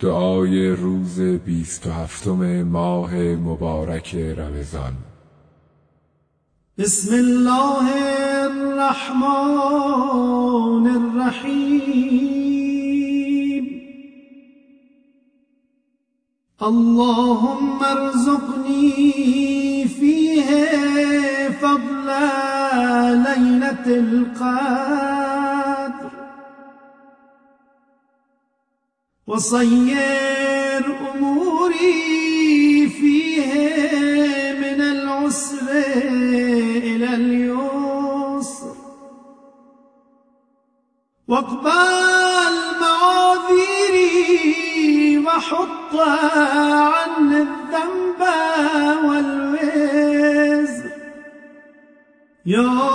دعای روز 27 ماه مبارک رمضان. بسم الله الرحمن الرحیم. اللهم ارزقنی فیه فضل لیلة القدر وصير أموري فيه من العسر إلى اليسر واقبل معاذيري وحط عني الذنب والوزر يا